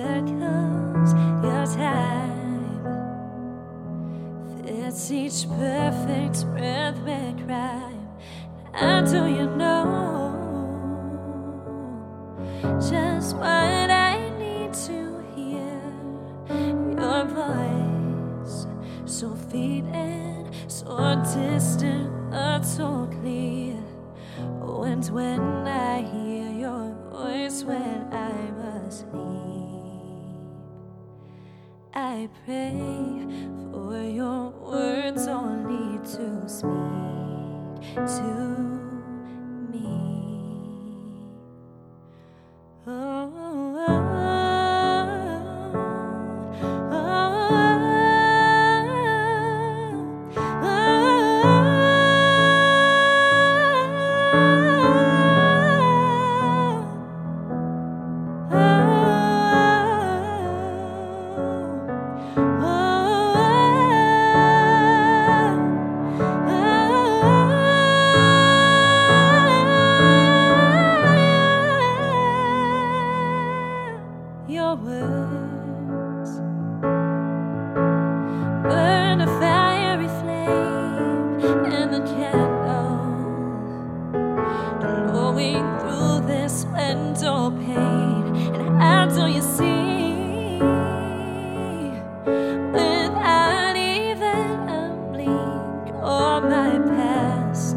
There comes your time, fits each perfect breath with crime. And do you know just what I need to hear? Your voice, so faded, so distant, but so clear. And when I hear your voice when I'm asleep, I pray for your words only to speak to me. Oh, oh, oh, your words burn a fiery flame in the candle, glowing through this splendor pain. And how do you see, without even a blink, all my past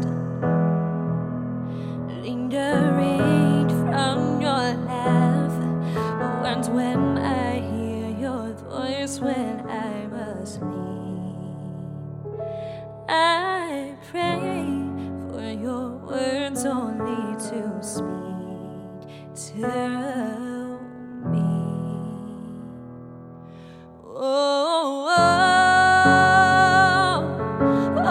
lingering from your laugh? And when I hear your voice when I'm asleep, I pray for your words only to speak to me. Oh, oh, oh,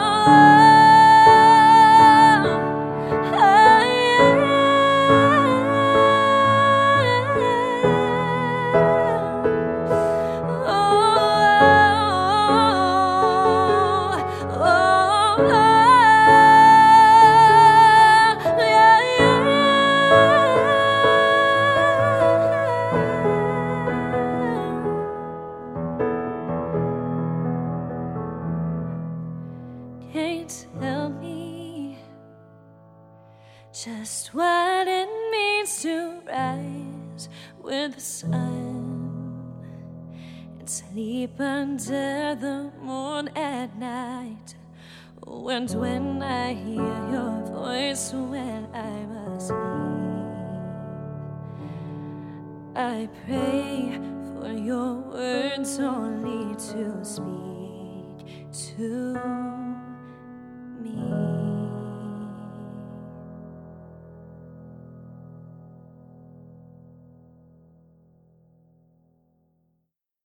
can't tell me just what it means to rise with the sun and sleep under the moon at night. And when I hear your voice when I'm asleep, I pray for your words only to speak to